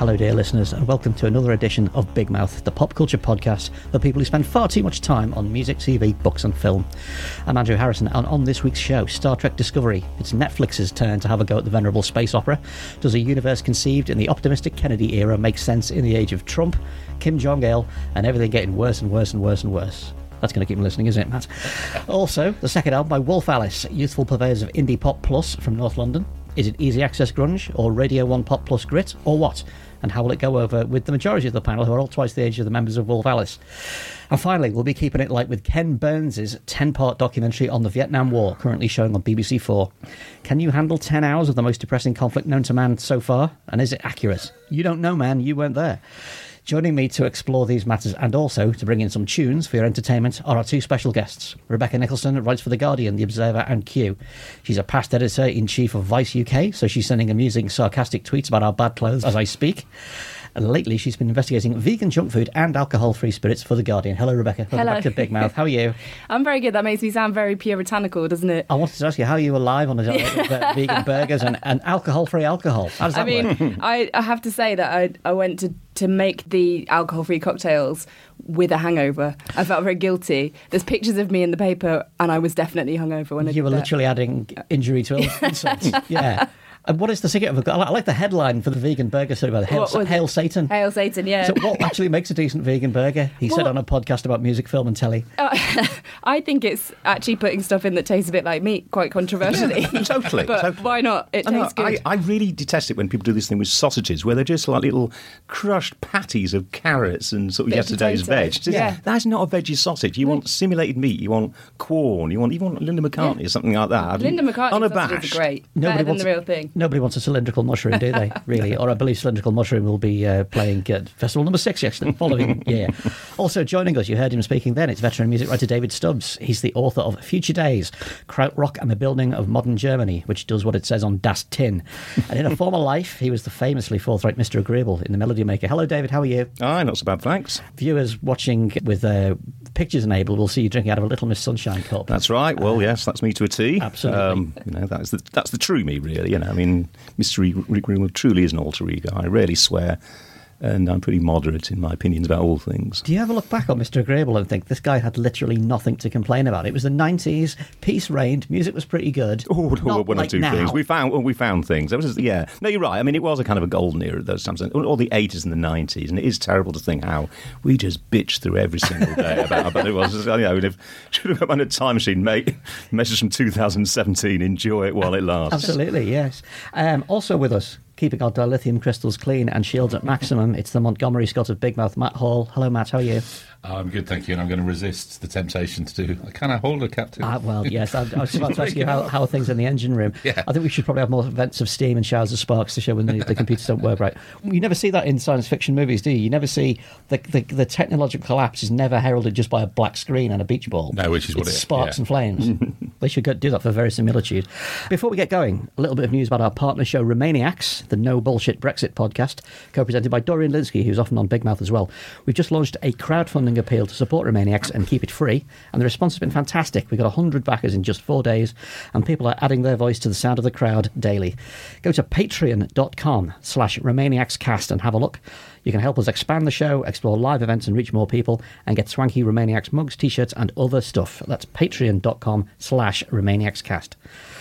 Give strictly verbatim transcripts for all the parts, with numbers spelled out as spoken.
Hello, dear listeners, and welcome to another edition of Big Mouth, the pop culture podcast for people who spend far too much time on music, T V, books and film. I'm Andrew Harrison, and on this week's show, Star Trek Discovery. It's Netflix's turn to have a go at the venerable space opera. Does a universe conceived in the optimistic Kennedy era make sense in the age of Trump, Kim Jong-il, and everything getting worse and worse and worse and worse? That's going to keep me listening, isn't it, Matt? Also, the second album by Wolf Alice, youthful purveyors of indie pop plus from North London. Is it easy access grunge, or Radio one Pop Plus grit, or what? And how will it go over with the majority of the panel, who are all twice the age of the members of Wolf Alice? And finally, we'll be keeping it light with Ken Burns' ten-part documentary on the Vietnam War, currently showing on B B C four. Can you handle ten hours of the most depressing conflict known to man so far? And is it accurate? You don't know, man. You weren't there. Joining me to explore these matters and also to bring in some tunes for your entertainment are our two special guests. Rebecca Nicholson writes for The Guardian, The Observer and Q. She's a past editor-in-chief of Vice U K, so she's sending amusing, sarcastic tweets about our bad clothes as I speak. And lately she's been investigating vegan junk food and alcohol-free spirits for The Guardian. Hello, Rebecca. Welcome Hello. back to Big Mouth. How are you? I'm very good. That makes me sound very puritanical, doesn't it? I wanted to ask you, how are you alive on a diet of uh, vegan burgers and, and alcohol-free alcohol? How does that I mean, work? I, I have to say that I, I went to, to make the alcohol-free cocktails with a hangover. I felt very guilty. There's pictures of me in the paper, and I was definitely hungover when I You did were that. literally adding injury to insult. Yeah. And what is the secret of a... I like the headline for the vegan burger story about Hail, What was Hail it? Satan. Hail Satan, yeah. So what actually makes a decent vegan burger? He said Well- on a podcast about music, film and telly. Uh, I think it's actually putting stuff in that tastes a bit like meat, quite controversially. Totally. But totally. why not? It I know, tastes good. I, I really detest it when people do this thing with sausages, where they're just like little crushed patties of carrots and sort of Bit of yesterday's potato. veg. Just- Yeah. That's not a veggie sausage. You want simulated meat. You want corn. You want you want Linda McCartney Yeah. or something like that. Linda McCartney Unabashed. sausages are great. Nobody Better than wants the real thing. Nobody wants a cylindrical mushroom, do they? Really? Or I believe cylindrical mushroom will be uh, playing at festival number six actually, the following year. Also joining us, you heard him speaking then, it's veteran music writer David Stubbs. He's the author of Future Days, Krautrock and the Building of Modern Germany, which does what it says on Das Tin. And in a former life, he was the famously forthright Mister Agreeable in The Melody Maker. Hello, David, how are you? Aye, not so bad, thanks. Viewers watching with uh, pictures enabled will see you drinking out of a Little Miss Sunshine cup. That's right. Well, yes, that's me to a T. Absolutely. Um, you know, that's the that's the true me, really. You know, I mean, Mister Rick Greenwood truly is an alter ego. I rarely swear, and I'm pretty moderate in my opinions about all things. Do you ever look back on Mister Agreeable and think this guy had literally nothing to complain about? It was the nineties, peace reigned, music was pretty good. Oh, Not one or like two now. things. We found well, we found things. That was just, yeah. No, you're right. I mean, it was a kind of a golden era at those times, all the eighties and the nineties, and it is terrible to think how we just bitched through every single day about. But it was, just, you know, if, should have got a time machine, mate. Message from two thousand seventeen. Enjoy it while it lasts. Absolutely, yes. Um, also with us, keeping our dilithium crystals clean and shields at maximum, it's the Montgomery Scott of Big Mouth, Matt Hall. Hello, Matt. How are you? I'm good, thank you, and I'm going to resist the temptation to do... Can I hold a captain? Ah, well, yes. I, I was about to ask you how, how are things in the engine room. Yeah. I think we should probably have more vents of steam and showers of sparks to show when the, the computers don't work right. You never see that in science fiction movies, do you? You never see... The, the, the technological collapse is never heralded just by a black screen and a beach ball. No, which is what It's it is, sparks yeah. and flames. They should go, do that for verisimilitude. Before we get going, a little bit of news about our partner show, Romaniacs, the no bullshit Brexit podcast, co-presented by Dorian Linsky, who's often on Big Mouth as well. We've just launched a crowdfunding appeal to support Romaniacs and keep it free, and the response has been fantastic. We got one hundred backers in just four days, and people are adding their voice to the sound of the crowd daily. Go to patreon.com slash Romaniacscast and have a look. You can help us expand the show, explore live events and reach more people, and get swanky Romaniacs mugs, t-shirts and other stuff. That's patreon.com slash Romaniacscast.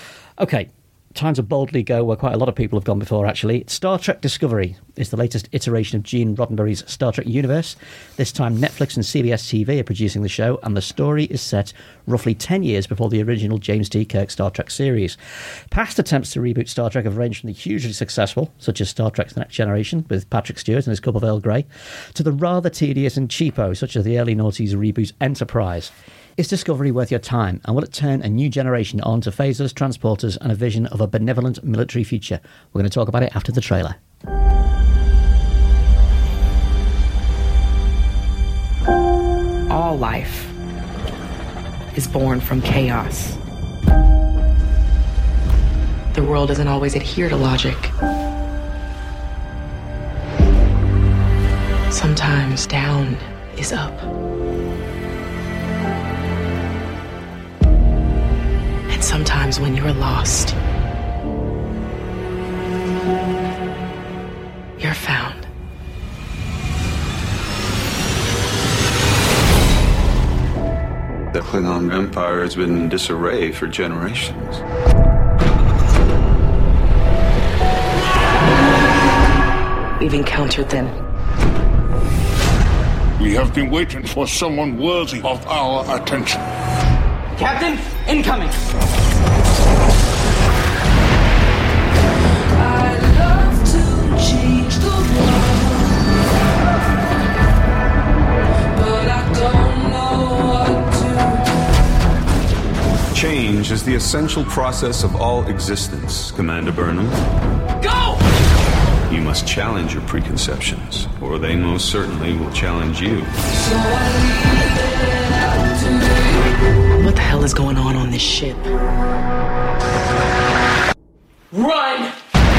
Okay, time to boldly go where quite a lot of people have gone before, actually. Star Trek Discovery is the latest iteration of Gene Roddenberry's Star Trek universe. This time Netflix and C B S T V are producing the show, and the story is set roughly ten years before the original James T. Kirk Star Trek series. Past attempts to reboot Star Trek have ranged from the hugely successful, such as Star Trek The Next Generation with Patrick Stewart and his cup of Earl Grey, to the rather tedious and cheapo, such as the early noughties reboot Enterprise. Is Discovery worth your time, and will it turn a new generation on to phasers, transporters, and a vision of a benevolent military future? We're going to talk about it after the trailer. All life is born from chaos. The world doesn't always adhere to logic. Sometimes down is up. And sometimes when you're lost, you're found. The Klingon Empire has been in disarray for generations. We've encountered them. We have been waiting for someone worthy of our attention. Captain, incoming! I'd love to change the world, but I don't know what to. Change is the essential process of all existence, Commander Burnham. Go! You must challenge your preconceptions, or they most certainly will challenge you. So I leave it up to you. What the hell is going on on this ship? Run!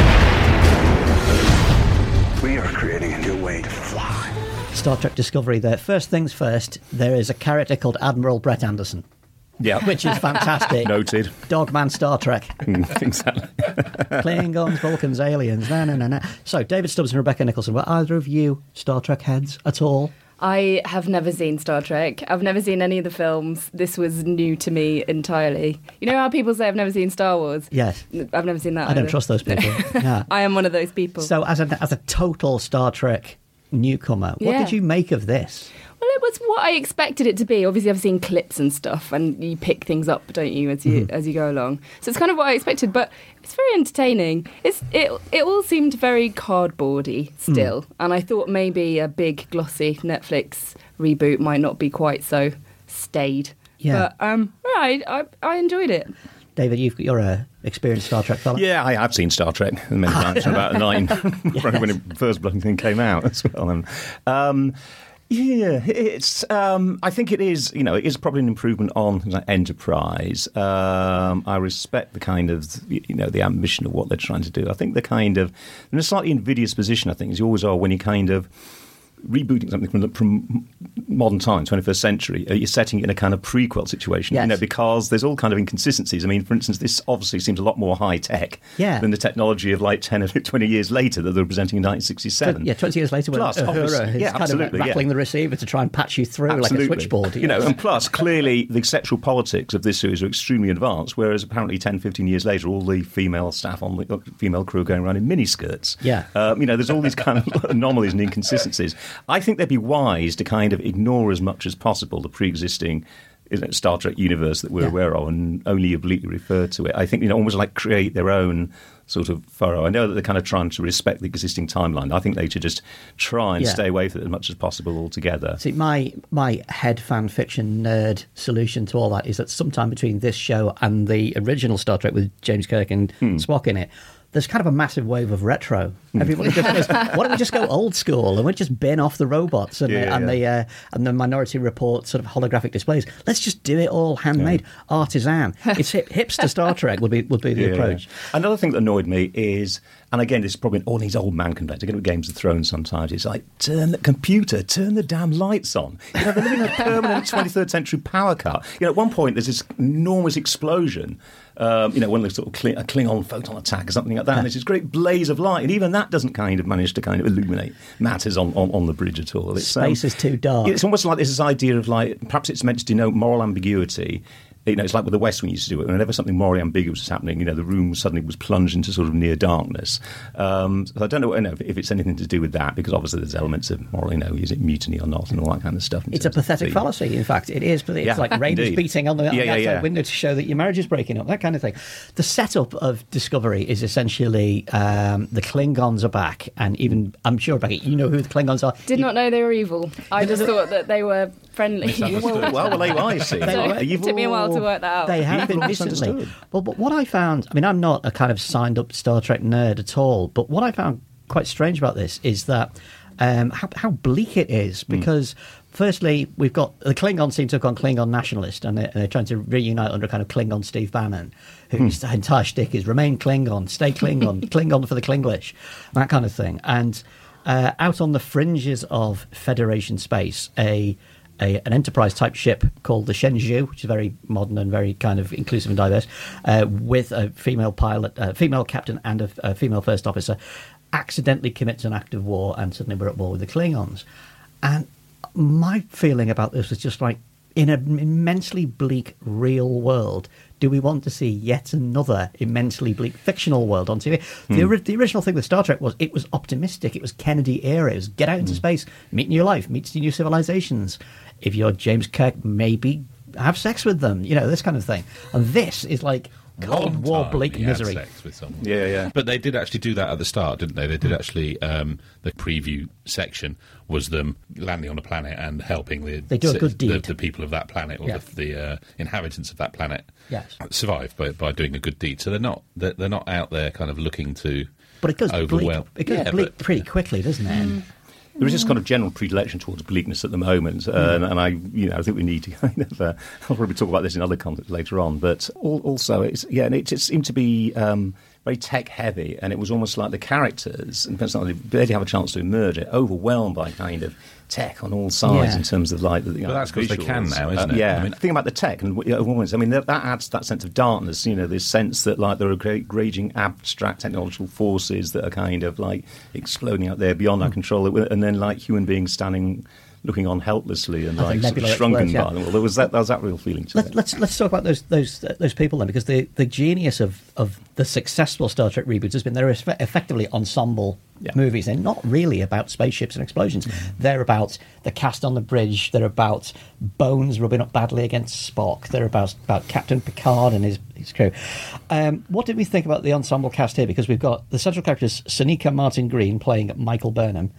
We are creating a new way to fly. Star Trek Discovery there. First things first, there is a character called Admiral Brett Anderson. Yeah. Which is fantastic. Noted. Dogman Star Trek. Exactly. Klingons, Vulcans, aliens. No, no, no, no. So, David Stubbs and Rebecca Nicholson, were either of you Star Trek heads at all? I have never seen Star Trek. I've never seen any of the films. This was new to me entirely. You know how people say I've never seen Star Wars? Yes. I've never seen that I don't either. trust those people. Yeah. I am one of those people. So, as a, as a total Star Trek newcomer, what Yeah. did you make of this? Well, it was what I expected it to be. Obviously, I've seen clips and stuff, and you pick things up, don't you, as you Mm-hmm. as you go along. So it's kind of what I expected, but it's very entertaining. It's it it all seemed very cardboardy still, Mm. and I thought maybe a big glossy Netflix reboot might not be quite so staid. Yeah. But um, yeah, I, I I enjoyed it. David, you've, you're a experienced Star Trek fella. Yeah, I have seen Star Trek many times. From about nine, probably when it first bloody thing came out as well. And, um, yeah, it's. Um, I think it is. You know, it is probably an improvement on like, Enterprise. Um, I respect the kind of, you know, the ambition of what they're trying to do. I think the kind of, in a slightly invidious position, I think, as you always are when you kind of rebooting something from, the, from modern times, twenty-first century, uh, you're setting it in a kind of prequel situation, Yes. you know, because there's all kind of inconsistencies. I mean, for instance, this obviously seems a lot more high-tech Yeah. than the technology of like ten or twenty years later that they were presenting in nineteen sixty-seven. Yeah, twenty years later when Plus, Uhura obviously- is yeah, kind of like absolutely, rattling yeah. the receiver to try and patch you through Absolutely. like a switchboard. You know, and plus, clearly, the sexual politics of this series are extremely advanced, whereas apparently ten, fifteen years later, all the female staff on the uh, female crew are going around in miniskirts. Yeah. Um, you know, there's all these kind of anomalies and inconsistencies. I think they'd be wise to kind of ignore as much as possible the pre-existing you know, Star Trek universe that we're Yeah. aware of and only obliquely refer to it. I think, you know, almost like create their own sort of furrow. I know that they're kind of trying to respect the existing timeline. I think they should just try and Yeah. stay away from it as much as possible altogether. See, my my head fan fiction nerd solution to all that is that sometime between this show and the original Star Trek with James Kirk and Hmm. Spock in it, there's kind of a massive wave of retro. Everybody just goes, why don't we just go old school and we just bin off the robots and, Yeah, the, and yeah. the uh, and the Minority Report sort of holographic displays? Let's just do it all handmade, artisan. It's hip, hipster Star Trek would be would be the Yeah. approach. Another thing that annoyed me is, and again, this is probably all these old man complaints. I get it with Games of Thrones sometimes. It's like, turn the computer, turn the damn lights on. You know, they're living in a permanent twenty-third century power cut. You know, at one point, there's this enormous explosion. Um, you know, one of the sort of Kling- a Klingon photon attack or something like that, and there's this great blaze of light, and even that doesn't kind of manage to kind of illuminate matters on, on, on the bridge at all. It's, Space is too dark. It's almost like there's this idea of like, perhaps it's meant to denote moral ambiguity. You know, it's like with the West when you used to do it. Whenever something morally ambiguous was happening, you know, the room suddenly was plunged into sort of near darkness. Um, so I don't know, you know if, if it's anything to do with that, because obviously there's elements of moral, you know, is it mutiny or not, and all that kind of stuff. It's a pathetic fallacy, in fact. It is. But it's Yeah, like rain is indeed. beating on the, on Yeah, the yeah, outside yeah. window to show that your marriage is breaking up, that kind of thing. The setup of Discovery is essentially um, the Klingons are back, and even, I'm sure, Becky, you know who the Klingons are. Did not know they were evil. I just thought that they were friendly. well, well, there you are, you see. So Evil- it took me a while to work that out. They have been Evil recently. misunderstood. Well, but what I found, I mean, I'm not a kind of signed up Star Trek nerd at all, but what I found quite strange about this is that um, how, how bleak it is, because firstly, we've got the Klingons seem to have gone Klingon nationalist, and they're, and they're trying to reunite under kind of Klingon Steve Bannon, whose entire shtick is remain Klingon, stay Klingon, Klingon for the Klinglish, that kind of thing. And uh, out on the fringes of Federation space, a A, an Enterprise-type ship called the Shenzhou, which is very modern and very kind of inclusive and diverse, uh, with a female pilot, a female captain and a, a female first officer, accidentally commits an act of war, and suddenly we're at war with the Klingons. And my feeling about this was just like, in an immensely bleak real world, do we want to see yet another immensely bleak fictional world on T V? Hmm. The, ori- the original thing with Star Trek was it was optimistic. It was Kennedy era. It was get out into Hmm. space, meet new life, meet new civilizations. If you're James Kirk, maybe have sex with them. You know, this kind of thing. And this is like Cold One War time bleak he had misery. sex with someone. Yeah, yeah. But they did actually do that at the start, didn't they? They did actually. Um, the preview section was them landing on a planet and helping the They do a good the, deed. the people of that planet or Yeah. the, the uh, inhabitants of that planet Yes. survive by, by doing a good deed. So they're not they're, they're not out there kind of looking to But it goes bleak. overwhelm. It goes Yeah, bleak but- pretty quickly, doesn't it? There is this kind of general predilection towards bleakness at the moment, uh, and, and I, you know, I think we need to kind of. Uh, I'll probably talk about this in other contexts later on, but al- also, it's yeah, and it just seemed to be um, very tech heavy, and it was almost like the characters and personality barely have a chance to emerge. It overwhelmed by kind of tech on all sides Yeah. in terms of like the. You know, But that's 'cause they visuals. can now, isn't Uh, it? Yeah, I mean- think about the tech and you know, always, I mean that, that adds that sense of darkness. You know, this sense that like there are great raging abstract technological forces that are kind of like exploding out there beyond our control, and then like human beings standing. Looking on helplessly and I like think sort of Nebula shrunken explodes, yeah. by them. Well, there was that. There was that real feeling to Let, it. let's let's talk about those those those people then, because the, the genius of, of the successful Star Trek reboots has been they're effe- effectively ensemble Yeah. movies. They're not really about spaceships and explosions. They're about the cast on the bridge. They're about Bones rubbing up badly against Spock. They're about about Captain Picard and his his crew. Um, what did we think about the ensemble cast here? Because we've got the central characters Sonequa Martin Green playing Michael Burnham.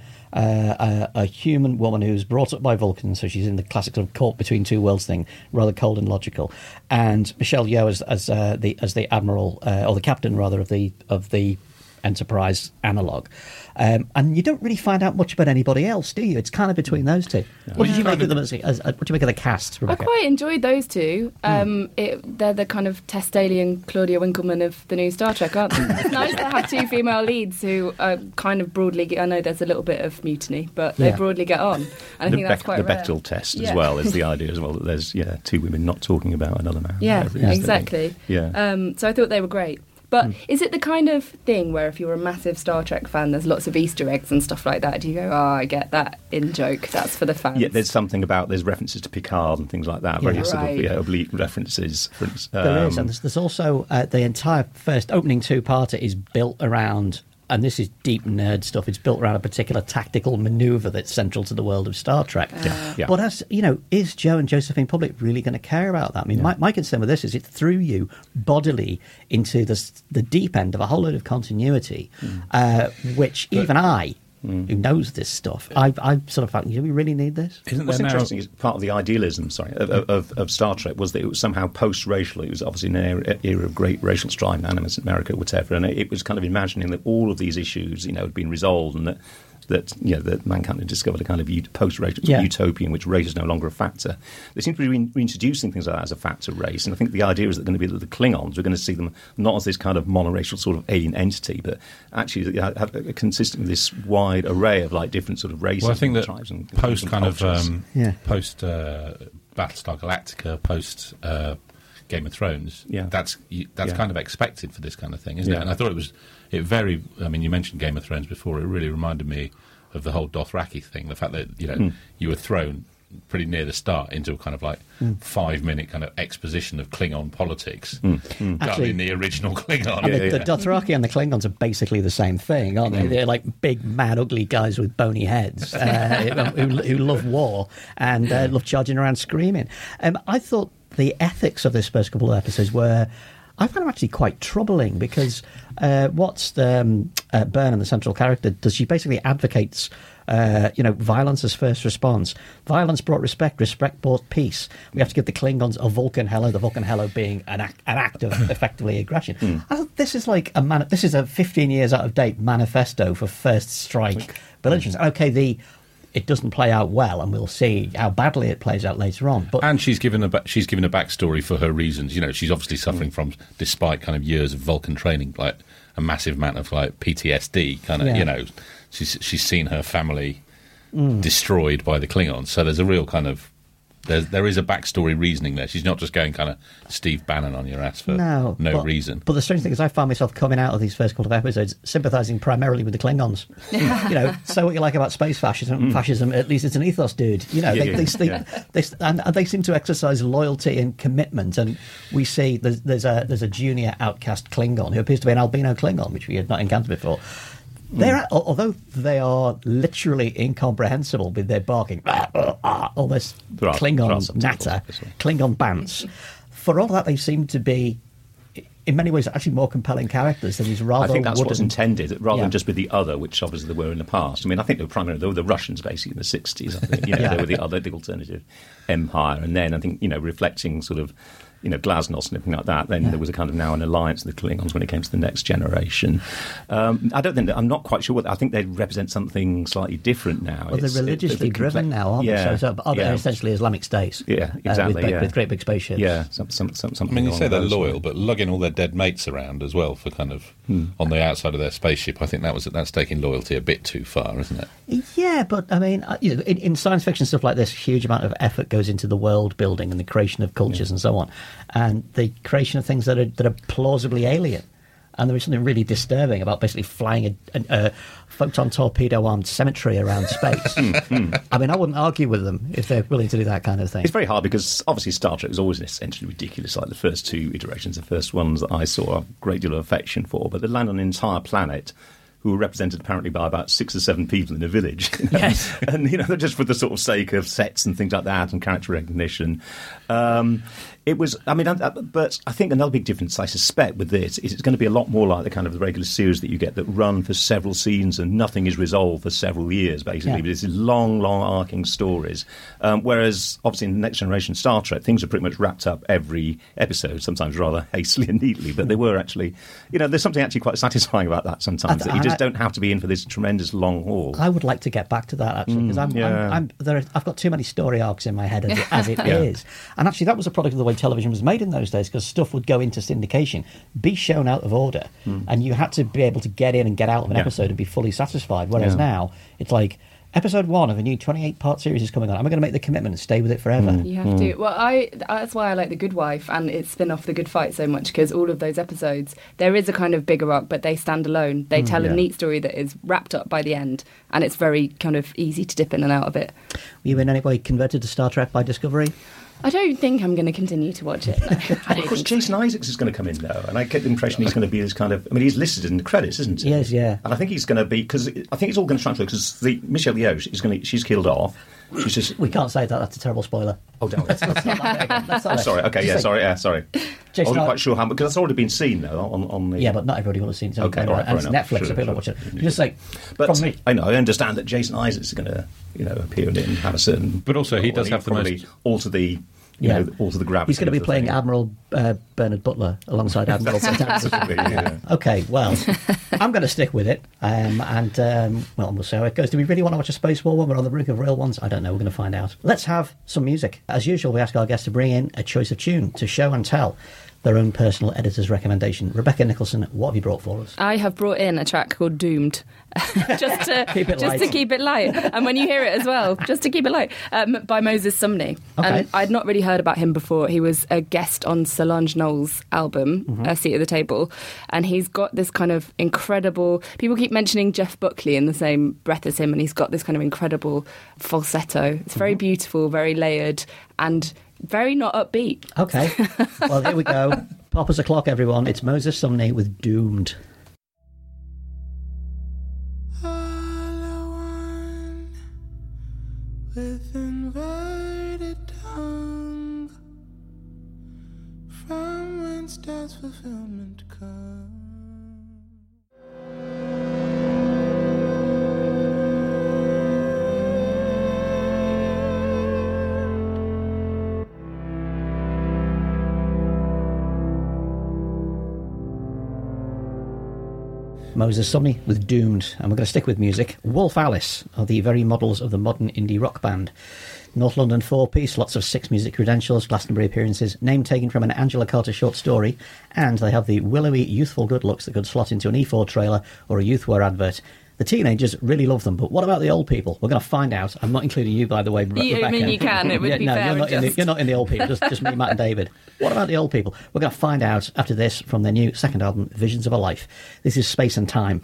Uh, a, a human woman who's brought up by Vulcans, so she's in the classic sort of caught between two worlds thing, rather cold and logical. And Michelle Yeoh as, as uh, the as the admiral uh, or the captain rather of the of the Enterprise analog. Um, and you don't really find out much about anybody else, do you? It's kind of between those two. What did you make of them as, as, as what do you make of the cast, I Rebecca? quite enjoyed those two. Um, it, they're the kind of Tess Daly and Claudia Winkleman of the new Star Trek, aren't they? It's nice to have two female leads who are kind of broadly get, I know there's a little bit of mutiny, but they Yeah. broadly get on. And I the think that's Beck- quite the rare. Bechdel test as Yeah. well is the idea as well that there's yeah two women not talking about another man. Yeah, Whatever it is they exactly. think. Yeah. Um, so I thought they were great. But is it the kind of thing where if you're a massive Star Trek fan, there's lots of Easter eggs and stuff like that? Do you go, oh, I get that in joke, that's for the fans? Yeah, there's something about there's references to Picard and things like that. Very Yeah. sort Right. of yeah, oblique references. For, instance. There is, Um, and there's, there's also uh, the entire first opening two-parter is built around, and this is deep nerd stuff, it's built around a particular tactical manoeuvre that's central to the world of Star Trek. Yeah, yeah. But as, you know, is Joe and Josephine Public really going to care about that? I mean, my, my concern with this is it threw you bodily into the, s- the deep end of a whole load of continuity, uh, which even I, who knows this stuff, I, I sort of felt, do we really need this? Isn't What's there now? interesting is part of the idealism, sorry, of, of, of Star Trek was that it was somehow post-racial. It was obviously an era, era of great racial strife, animus in America, whatever, and it, it was kind of imagining that all of these issues, you know, had been resolved and that. That you know that mankind had discovered a kind of ut- post-racial Yeah. utopia in which race is no longer a factor. They seem to be re- reintroducing things like that as a factor race, and I think the idea is that going to be that the Klingons we're going to see them not as this kind of monoracial sort of alien entity, but actually have have a consistent with this wide array of like different sort of races. Well, I think and that tribes and post and kind of cultures. um, Yeah. post uh, Battlestar Galactica, post uh, Game of Thrones. Yeah. that's you, that's Yeah. kind of expected for this kind of thing, isn't Yeah. it? And I thought it was it very. I mean, you mentioned Game of Thrones before. It really reminded me of the whole Dothraki thing. The fact that you know Mm. you were thrown pretty near the start into a kind of like five minute kind of exposition of Klingon politics, Mm. done Actually- in the original Klingon. And Yeah, the, yeah. the Dothraki and the Klingons are basically the same thing, aren't they? They're like big, mad, ugly guys with bony heads uh, who, who love war and uh, love charging around screaming. Um, I thought the ethics of this first couple of episodes were, I found them actually quite troubling because uh, what's the, um, uh, Burnham, the central character, does she basically advocates uh, you know, violence as first response. Violence brought respect, respect brought peace. We have to give the Klingons a Vulcan hello, the Vulcan hello being an act, an act of effectively aggression. Mm. I thought this is like a man, this is a fifteen years out of date manifesto for first strike belligerents. Okay, the it doesn't play out well, and we'll see how badly it plays out later on. But And she's given a ba- she's given a backstory for her reasons. You know, she's obviously suffering from, despite kind of years of Vulcan training, like a massive amount of like P T S D. Kind of, Yeah. you know, she's she's seen her family destroyed by the Klingons. So there's a real kind of There, there is a backstory reasoning there. She's not just going kind of Steve Bannon on your ass for no, no but, reason. But the strange thing is I found myself coming out of these first couple of episodes sympathising primarily with the Klingons. You know, so what you like about space fascism, mm. fascism, at least it's an ethos, dude. You know, yeah, they, yeah, they, they, yeah. they, they, and, and they seem to exercise loyalty and commitment. And we see there's, there's, a, there's a junior outcast Klingon who appears to be an albino Klingon, which we had not encountered before. They're, although they are literally incomprehensible with their barking, all this are, Klingon natter, Klingon bants, for all that they seem to be, in many ways, actually more compelling characters than these rather I think that's wooden... what's intended, rather yeah. than just with the other, which obviously they were in the past. I mean, I think they were primarily they were the Russians, basically, in the sixties. I think, you know, yeah. they were the other, the alternative empire. And then I think, you know, reflecting sort of, you know, Glasnost and everything like that, then yeah. there was a kind of now an alliance with the Klingons when it came to the next generation. Um, I don't think, that, I'm not quite sure what, I think they represent something slightly different now. Well, it's, they're religiously it, driven now, aren't yeah, they? So, so, yeah. they're essentially Islamic states. Yeah, exactly. Uh, with, big, yeah. with great big spaceships. Yeah, some, some, some, something I mean, you say they're loyal, ways. but lugging all their dead mates around as well for kind of hmm. on the outside of their spaceship, I think that was that's taking loyalty a bit too far, isn't it? Yeah, but I mean, you know, in, in science fiction stuff like this, huge amount of effort goes into the world building and the creation of cultures yeah. and so on, and the creation of things that are that are plausibly alien. And there is something really disturbing about basically flying a, a, a photon torpedo armed cemetery around space. I mean, I wouldn't argue with them if they're willing to do that kind of thing. It's very hard because obviously Star Trek was always essentially ridiculous, like the first two iterations, the first ones that I saw a great deal of affection for, but they land on an entire planet who were represented apparently by about six or seven people in a village. You know? Yes. And, you know, just for the sort of sake of sets and things like that and character recognition. Um, it was, I mean, I, but I think another big difference, I suspect, with this is it's going to be a lot more like the kind of regular series that you get that run for several seasons and nothing is resolved for several years, basically. Yeah. But it's long, long arcing stories. Um, whereas, obviously, in the Next Generation Star Trek, things are pretty much wrapped up every episode, sometimes rather hastily and neatly. But they were actually, you know, there's something actually quite satisfying about that sometimes, I, that you just I, don't have to be in for this tremendous long haul. I would like to get back to that, actually, because I'm, Mm, yeah. I'm, I'm, there are, I've got too many story arcs in my head as it, as it Yeah. is. And actually, that was a product of the way television was made in those days, because stuff would go into syndication, be shown out of order, Mm. and you had to be able to get in and get out of an Yeah. episode and be fully satisfied. Whereas Yeah. now, it's like, episode one of a new twenty-eight part series is coming on. Am I going to make the commitment and stay with it forever? You have to. Well, I that's why I like The Good Wife and its spin-off The Good Fight so much, because all of those episodes, there is a kind of bigger arc, but they stand alone. They tell yeah. a neat story that is wrapped up by the end, and it's very kind of easy to dip in and out of it. Were you in any way converted to Star Trek by Discovery? I don't think I'm going to continue to watch it. No, I don't Of course, think so. Jason Isaacs is going to come in, though, and I get the impression he's going to be this kind of... I mean, he's listed in the credits, isn't he? Yes, yeah. And I think he's going to be... Because I think it's all going to transfer, because the Michelle Yeoh is going to... She's killed off. She's just... We can't say that. That's a terrible spoiler. Oh, don't. Let's not say that again. That's Oh, sorry, okay, Just yeah, say- sorry, yeah, sorry. I Jason wasn't I- quite sure how... Because that's already been seen, though, on, on the... Yeah, but not everybody will have seen it. Okay, all right, and it's fair enough. Netflix, Sure, so people sure. watch it. Just like, But from me. I know, I understand that Jason Isaacs is going to, you know, appear in it and have a certain... But also he role, does and have the probably most- alter the... You Yeah. know, alter the gravity. He's going to be of the playing thing. Admiral uh, Bernard Butler alongside Admiral Stanton. Possibly, yeah. Okay, well, I'm going to stick with it, um, and um, well, we'll see how it goes. Do we really want to watch a space war when we're on the brink of real ones? I don't know. We're going to find out. Let's have some music. As usual, we ask our guests to bring in a choice of tune to show and tell their own personal editor's recommendation. Rebecca Nicholson, what have you brought for us? I have brought in a track called Doomed, just to Keep it just light. to keep it light, and when you hear it as well, just to keep it light, um, by Moses Sumney. Okay. And I'd not really heard about him before. He was a guest on Solange Knowles' album, Mm-hmm. A Seat at the Table, and he's got this kind of incredible... People keep mentioning Jeff Buckley in the same breath as him, and he's got this kind of incredible falsetto. It's very Mm-hmm. beautiful, very layered, and very not upbeat. Okay, well, here we go. Pop us a clock, everyone. It's Moses Sumney with Doomed. With inverted tongue, from whence does fulfillment come? Moses Sumney with Doomed, and we're going to stick with music. Wolf Alice are the very models of the modern indie rock band. North London four-piece, lots of six music credentials, Glastonbury appearances, name taken from an Angela Carter short story, and they have the willowy, youthful good looks that could slot into an E four trailer or a Youthwear advert. The teenagers really love them, but what about the old people? We're going to find out. I'm not including you, by the way, Re- You- I Rebecca. mean, you can. It would Yeah, be no, fair you're not, and in the, just. you're not in the old people, just, just me, Matt and David. What about the old people? We're going to find out after this from their new second album, Visions of a Life. This is Space and Time.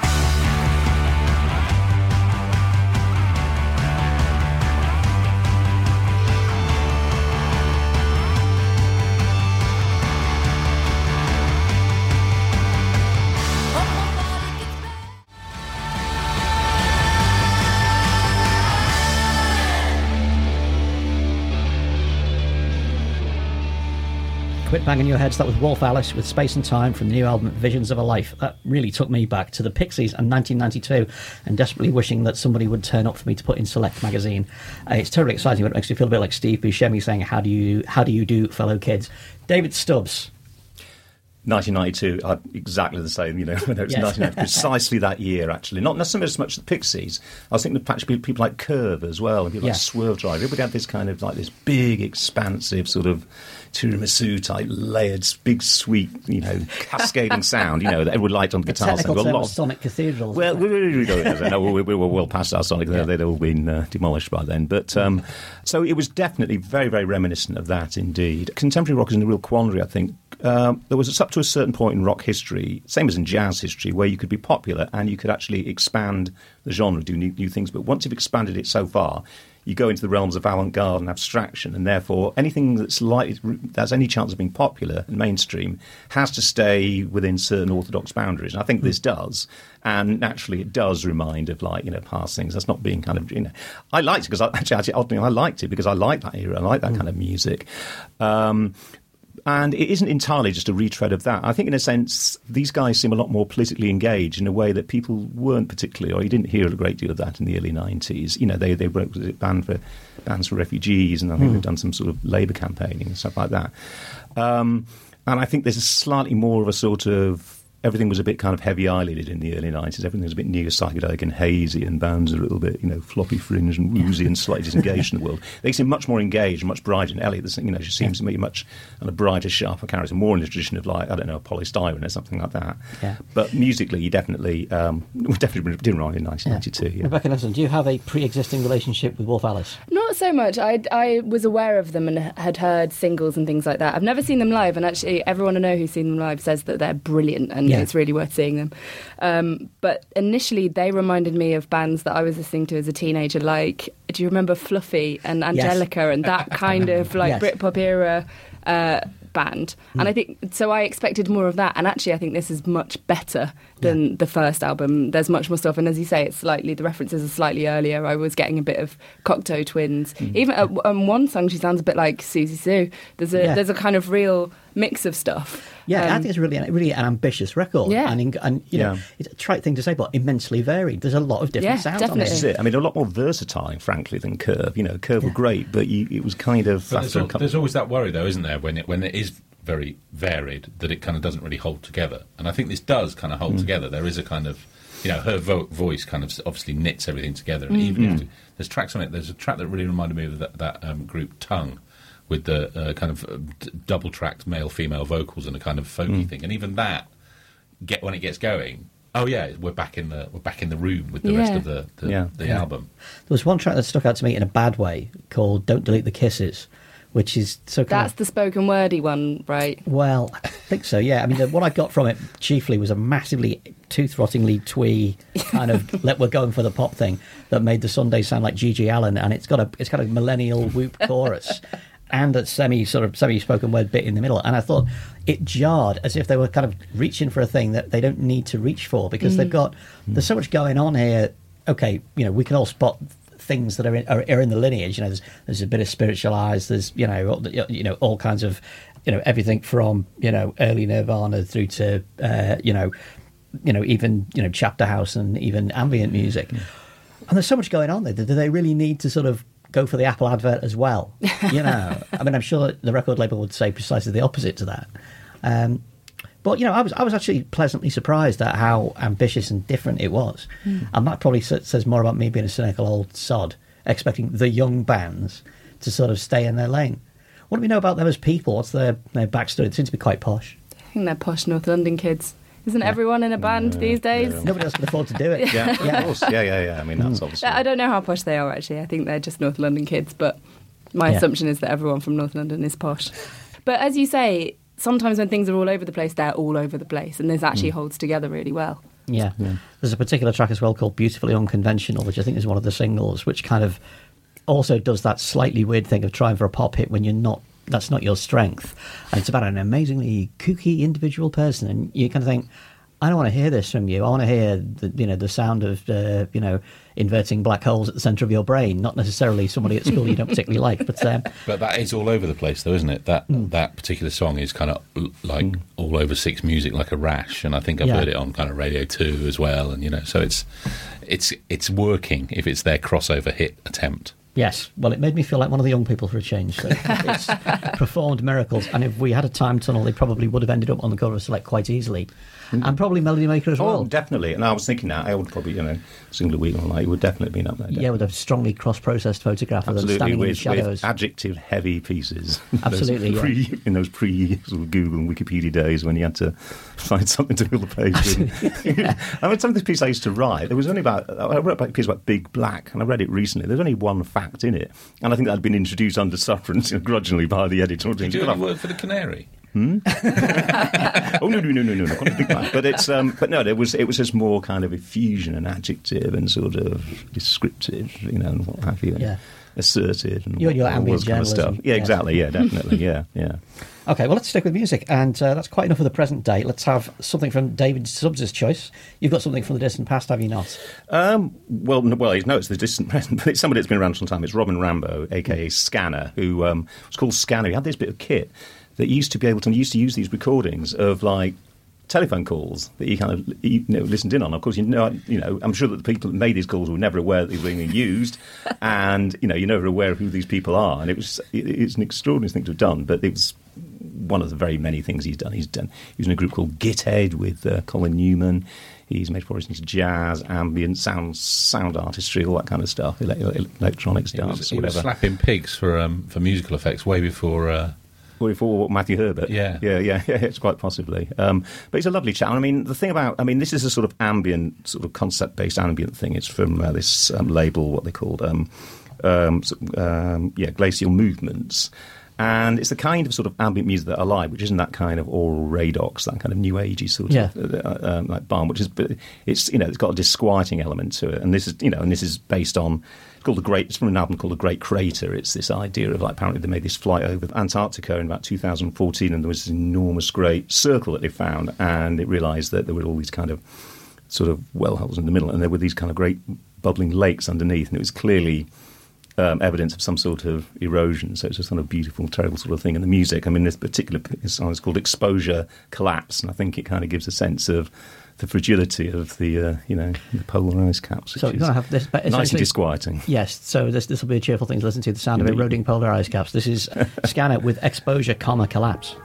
Quit banging your heads. That was Wolf Alice with Space and Time from the new album Visions of a Life. That really took me back to the Pixies and nineteen ninety-two and desperately wishing that somebody would turn up for me to put in Select magazine. Uh, it's terribly exciting, but it makes me feel a bit like Steve Buscemi saying, how do you how do you do, fellow kids? David Stubbs. nineteen ninety-two, uh, exactly the same, you know, when it was Yes. nineteen ninety, precisely that year, actually. Not necessarily as much the Pixies. I was thinking of actually people like Curve as well, and people Yeah. like Swerve Drive. Everybody had this kind of, like, this big, expansive sort of tiramisu-type, layered, big, sweet, you know, cascading sound, you know, that everyone liked on the The guitar. technical So a term lot was of- Sonic Cathedrals. Well, we, we, we, don't know. we, we were well past our Sonic. Yeah. They'd all been uh, demolished by then. But um, so it was definitely very, very reminiscent of that indeed. Contemporary rock is in a real quandary, I think. Um, there was up to a certain point in rock history, same as in jazz history, where you could be popular and you could actually expand the genre, do new, new things. But once you've expanded it so far, you go into the realms of avant-garde and abstraction, and therefore anything that's like that has any chance of being popular and mainstream has to stay within certain orthodox boundaries. And I think this does, and naturally it does remind of, like, you know, past things. That's not being kind of, you know, I liked it because I actually, actually oddly, I liked it because I like that era, I like that kind of music. Um, And it isn't entirely just a retread of that. I think, in a sense, these guys seem a lot more politically engaged in a way that people weren't particularly, or you didn't hear a great deal of that in the early nineties. You know, they they wrote banned for bands for refugees, and I think Mm. they've done some sort of labour campaigning and stuff like that. Um, and I think there's a slightly more of a sort of, everything was a bit kind of heavy-eyelided in the early nineties. Everything was a bit neo-psychedelic and hazy, and bands are a little bit, you know, floppy fringe and woozy and slightly disengaged in the world. They seem much more engaged and much brighter. And Elliot, you know, she seems to me much kind of brighter, sharper character, more in the tradition of, like, I don't know, polystyrene or something like that. Yeah. But musically, you definitely, um, we definitely did write in nineteen ninety-two. Yeah. Rebecca Nelson, do you have a pre-existing relationship with Wolf Alice? Not so much. I, I was aware of them and had heard singles and things like that. I've never seen them live, and actually everyone I know who's seen them live says that they're brilliant and Yeah. it's really worth seeing them. Um, but initially they reminded me of bands that I was listening to as a teenager, like, do you remember Fluffy and Angelica and that kind of, like, Yes. Britpop era uh, band? Mm. And I think, so I expected more of that, and actually I think this is much better than Yeah. the first album. There's much more stuff, and as you say, it's slightly, the references are slightly earlier. I was getting a bit of Cocteau Twins. Mm. Even at um, one song, she sounds a bit like Susie Sue. There's a Yeah. there's a kind of real mix of stuff. Yeah, I Um, think it's really, really an ambitious record. Yeah. and, in- and you know, Yeah. it's a trite thing to say, but immensely varied. There's a lot of different Yeah, sounds definitely. on This is it. it. I mean, a lot more versatile, frankly, than Curve. You know, Curve were great, but you, it was kind of... But there's, after a al- couple- there's always that worry, though, isn't there, when it when it is very varied, that it kind of doesn't really hold together. And I think this does kind of hold Mm. together. There is a kind of, you know, her vo- voice kind of s- obviously knits everything together. And even if there's tracks on it, there's a track that really reminded me of that, that um, group Tongue, with the uh, kind of uh, d- double-tracked male-female vocals and a kind of folky thing. And even that, get when it gets going, oh yeah, we're back in the we're back in the room with the rest Yeah. of the the, Yeah. the Yeah. album. There was one track that stuck out to me in a bad way called "Don't Delete the Kisses," which is so kind That's of, the spoken wordy one, right? well, I think so. Yeah, I mean, the, what I got from it chiefly was a massively tooth-rottingly twee kind of "let we're going for the pop" thing that made the Sunday sound like Gigi Allen, and it's got a it's got a millennial whoop chorus. And a semi sort of semi spoken word bit in the middle, and I thought it jarred as if they were kind of reaching for a thing that they don't need to reach for, because they've got there's so much going on here. Okay, you know, we can all spot things that are in, are, are in the lineage. You know, there's there's a bit of spiritualized. There's you know all, the- you know all kinds of you know everything from you know early Nirvana through to uh, you know you know even you know Chapter House and even ambient music. And there's so much going on there. Do they really need to sort of go for the Apple advert as well? You know, I mean, I'm sure the record label would say precisely the opposite to that. Um, but you know, I was I was actually pleasantly surprised at how ambitious and different it was, Mm. and that probably sa- says more about me being a cynical old sod, expecting the young bands to sort of stay in their lane. What do we know about them as people? What's their their backstory? They seem to be quite posh. I think they're posh North London kids. Isn't Yeah. everyone in a band Yeah, these days? yeah. Nobody else can afford to do it. Yeah, yeah, of course. Yeah, yeah, yeah. I mean, that's obviously. I don't know how posh they are, actually. I think they're just North London kids, but my Yeah. assumption is that everyone from North London is posh. But as you say, sometimes when things are all over the place, they're all over the place, and this actually holds together really well. Yeah. There's a particular track as well called Beautifully Unconventional, which I think is one of the singles, which kind of also does that slightly weird thing of trying for a pop hit when you're not, that's not your strength. And it's about an amazingly kooky individual person, and you kind of think, I don't want to hear this from you. I want to hear the, you know, the sound of, uh, you know, inverting black holes at the centre of your brain, not necessarily somebody at school you don't particularly like. But um, But that is all over the place, though, isn't it? That Mm. that particular song is kind of l- like all over Six Music, like a rash, and I think I've Yeah. heard it on kind of Radio Two as well. And you know, so it's it's it's working if it's their crossover hit attempt. yes, well, it made me feel like one of the young people for a change. So it's performed miracles. And if we had a time tunnel, they probably would have ended up on the cover of Select quite easily. And probably Melody Maker as Oh, well. definitely. And I was thinking that I would probably, you know, single week on it would definitely been up there. Yeah, with a strongly cross-processed photograph of them Absolutely, standing in the with, shadows. with adjective-heavy pieces. Absolutely, Those pre, in those pre sort of Google and Wikipedia days when you had to find something to fill the page with. I mean, some of the pieces I used to write, there was only about, I wrote a piece about Big Black, and I read it recently. There's only one fact in it, and I think that had been introduced under sufferance, you know, grudgingly by the editor. Did you do any work for the Canary? Hmm? oh no no no no no! Not a big fan. But it's um, but no, there was it was just more kind of effusion and adjective and sort of descriptive, you know, and what have you. Yeah. Assertive and You're what- your all ambient those kind of stuff. journalism, Yeah, yes. exactly. Yeah, definitely. Yeah, yeah. Okay, well, let's stick with music, and uh, that's quite enough of the present day. Let's have something from David Stubbs' choice. You've got something from the distant past, have you not? Um, well, no, well, no, it's the distant present, but it's somebody that's been around for some time. It's Robin Rambo, aka Scanner, who um, was called Scanner. He had this bit of kit that used to be able to he used to use these recordings of like telephone calls that he kind of you know, listened in on. Of course, you know, you know, I'm sure that the people that made these calls were never aware that they were being used, and you know, you're never aware of who these people are. And it was it, it's an extraordinary thing to have done, but it was one of the very many things he's done. He's done. He was in a group called Githead with uh, Colin Newman. He's made progress into jazz, ambient, sound, sound artistry, all that kind of stuff, ele- electronics, He dance, was, he was whatever. slapping pigs for um, for musical effects way before. Uh, Or before Matthew Herbert. Yeah. Yeah, yeah, yeah, it's quite possibly. Um, but he's a lovely chap. I mean, the thing about, I mean, this is a sort of ambient, sort of concept-based ambient thing. It's from uh, this um, label, what they called, um, um, so- um, yeah, Glacial Movements. And it's the kind of sort of ambient music that I like, which isn't that kind of oral radox, that kind of new agey sort Yeah. of uh, um, like balm, which is, but it's, you know, it's got a disquieting element to it. And this is, you know, and this is based on, it's called the Great, it's from an album called The Great Crater. It's this idea of, like, apparently they made this flight over Antarctica in about two thousand fourteen, and there was this enormous great circle that they found, and it realised that there were all these kind of sort of well holes in the middle, and there were these kind of great bubbling lakes underneath, and it was clearly Um, evidence of some sort of erosion. So it's just kind of beautiful, terrible sort of thing. And the music, I mean, this particular song is called Exposure Collapse, and I think it kind of gives a sense of the fragility of the, uh, you know, the polar ice caps. So you're going to have this, but nice and essentially- disquieting. Yes, so this this will be a cheerful thing to listen to. The sound of Indeed. eroding polar ice caps. This is Scanner with Exposure, comma, Collapse.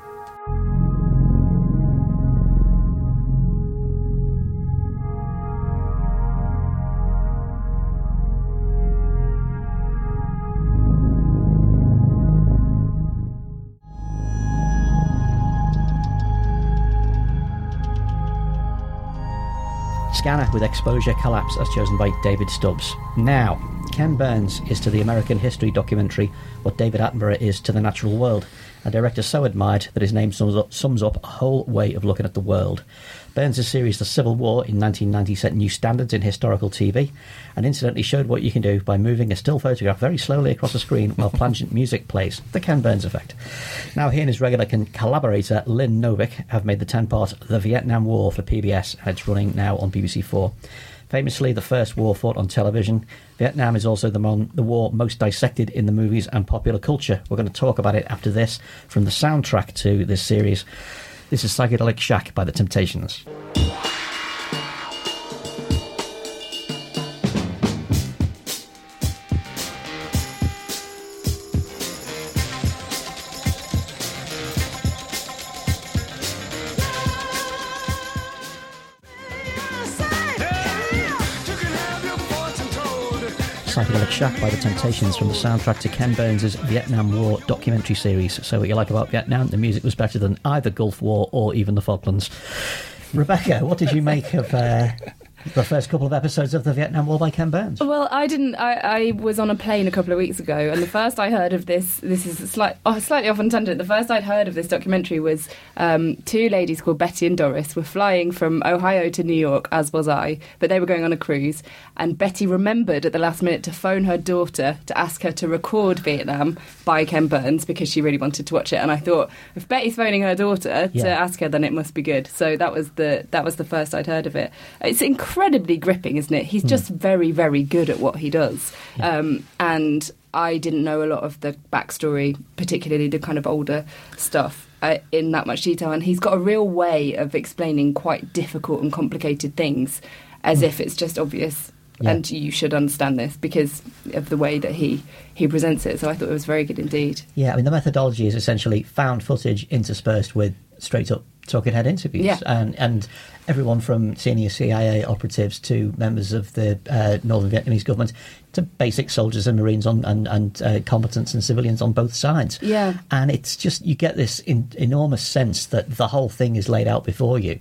Scanner with Exposure Collapse, as chosen by David Stubbs. Now, Ken Burns is to the American history documentary what David Attenborough is to the natural world, a director so admired that his name sums up, sums up a whole way of looking at the world. Burns' series The Civil War in nineteen ninety set new standards in historical T V, and incidentally showed what you can do by moving a still photograph very slowly across a screen while plangent music plays. The Ken Burns effect. Now he and his regular con- collaborator Lynn Novick have made the ten-part The Vietnam War for P B S, and it's running now on B B C Four. Famously the first war fought on television, Vietnam is also the, mon- the war most dissected in the movies and popular culture. We're going to talk about it after this from the soundtrack to this series. This is Psychedelic Shack by The Temptations. Psychedelic Shack by The Temptations from the soundtrack to Ken Burns' Vietnam War documentary series. So what you like about Vietnam, the music was better than either Gulf War or even the Falklands. Rebecca, what did you make of uh, the first couple of episodes of the Vietnam War by Ken Burns? Well, I didn't. I, I was on a plane a couple of weeks ago, and the first I heard of this, this is slight, oh, slightly off on tangent. The first I'd heard of this documentary was um, two ladies called Betty and Doris were flying from Ohio to New York, as was I, but they were going on a cruise. And Betty remembered at the last minute to phone her daughter to ask her to record Vietnam by Ken Burns because she really wanted to watch it. And I thought, if Betty's phoning her daughter Yeah. to ask her, then it must be good. So that was the that was the first I'd heard of it. It's incredibly gripping, isn't it? He's just very, very good at what he does. Yeah. Um, and I didn't know a lot of the backstory, particularly the kind of older stuff, uh, in that much detail. And he's got a real way of explaining quite difficult and complicated things as if it's just obvious. Yeah. And you should understand this because of the way that he, he presents it. So I thought it was very good indeed. Yeah, I mean, the methodology is essentially found footage interspersed with straight-up talking head interviews. Yeah. And, and everyone from senior C I A operatives to members of the uh, Northern Vietnamese government to basic soldiers and Marines on, and, and uh, combatants and civilians on both sides. Yeah. And it's just, you get this in, enormous sense that the whole thing is laid out before you.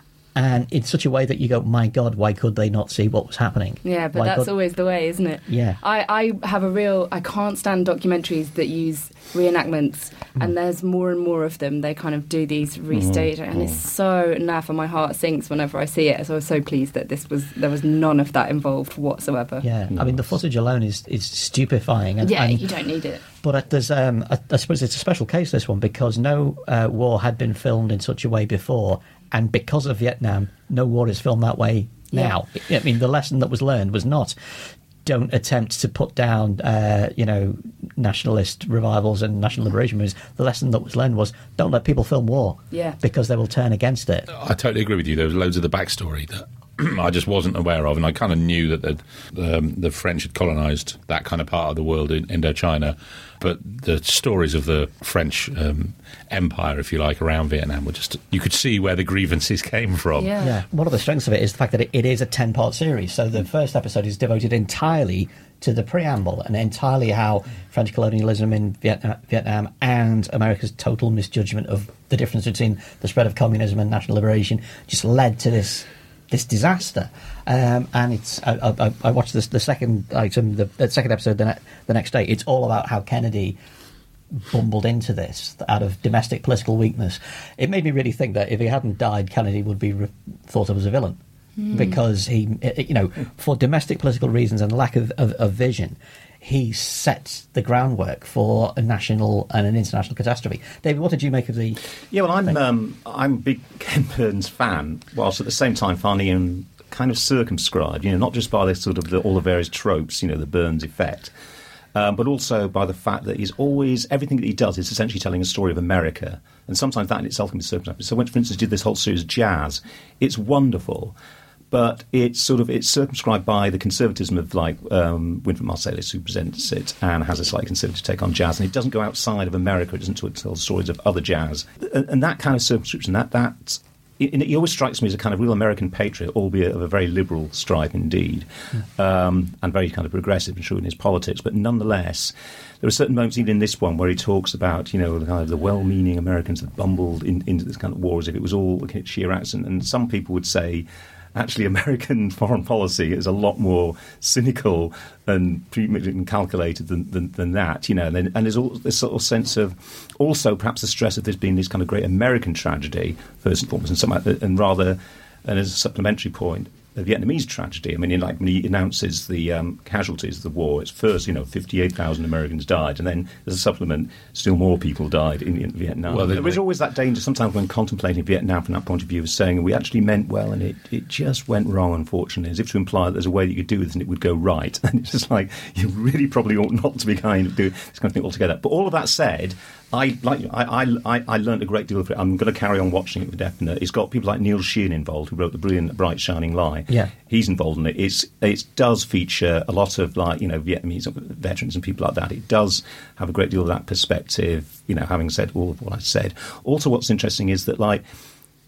And in such a way that you go, my God, why could they not see what was happening? Yeah, but Why that's could- always the way, isn't it? Yeah. I, I have a real... I can't stand documentaries that use reenactments, Mm. and there's more and more of them. They kind of do these restage, Mm. and it's so naff, and my heart sinks whenever I see it. So I was so pleased that this was there was none of that involved whatsoever. Yeah, I mean, the footage alone is, is stupefying. And, Yeah, and, you don't need it. But uh, there's, um, I, I suppose it's a special case, this one, because no uh, war had been filmed in such a way before, and because of Vietnam, no war is filmed that way now. I mean, the lesson that was learned was not don't attempt to put down, uh, you know, nationalist revivals and national liberation moves. The lesson that was learned was don't let people film war, Yeah. because they will turn against it. I totally agree with you. There was loads of the backstory that I just wasn't aware of, and I kind of knew that the, um, the French had colonised that kind of part of the world in Indochina, but the stories of the French um, empire, if you like, around Vietnam were just, you could see where the grievances came from. Yeah. Yeah, one of the strengths of it is the fact that it, it is a ten-part series. So the first episode is devoted entirely to the preamble and entirely how French colonialism in Vietnam, Vietnam and America's total misjudgment of the difference between the spread of communism and national liberation just led to this this disaster. Um, and it's I, I, I watched this, the second item, the, the second episode the, ne- the next day. It's all about how Kennedy bumbled into this out of domestic political weakness. It made me really think that if he hadn't died, Kennedy would be re- thought of as a villain. Mm. Because he, you know, for domestic political reasons and lack of, of, of vision, he set the groundwork for a national and an international catastrophe. David, what did you make of the... Yeah, well, I'm um, I'm a big Ken Burns fan, whilst at the same time finding him kind of circumscribed, you know, not just by the sort of the, all the various tropes, you know, the Burns effect, um, but also by the fact that he's always, everything that he does is essentially telling a story of America. And sometimes that in itself can be circumscribed. So when, for instance, did this whole series, Jazz, it's wonderful. But it's sort of it's circumscribed by the conservatism of like um, Wynton Marsalis, who presents it and has a slightly conservative take on jazz, and it doesn't go outside of America. It doesn't tell stories of other jazz, and, and that kind of circumscription, that that it, it always strikes me as a kind of real American patriot, albeit of a very liberal stripe indeed, mm. um, and very kind of progressive and true in his politics. But nonetheless, there are certain moments, even in this one, where he talks about, you know, the kind of the well-meaning Americans that bumbled in, into this kind of war as if it was all sheer accident. And some people would say, actually, American foreign policy is a lot more cynical and premeditated and calculated than, than, than that, you know. And, then, and there's all this sort of sense of, also perhaps the stress of this being this kind of great American tragedy, first and foremost, and, some, and rather, and as a supplementary point, the Vietnamese tragedy. I mean, in, like when he announces the um, casualties of the war, it's first, you know, fifty-eight thousand Americans died, and then as a supplement, still more people died in, in Vietnam. Well, there was always that danger sometimes when contemplating Vietnam from that point of view of saying we actually meant well and it, it just went wrong, unfortunately, as if to imply that there's a way that you could do this and it would go right. And it's just like, you really probably ought not to be kind of doing this kind of thing altogether. But all of that said, I like I, I I learned a great deal of it. I'm going to carry on watching it for definite. It's got people like Neil Sheehan involved, who wrote the brilliant Bright Shining Lie. Yeah, he's involved in it. It's it does feature a lot of like you know Vietnamese veterans and people like that. It does have a great deal of that perspective. You know, having said all of what I said. Also, what's interesting is that like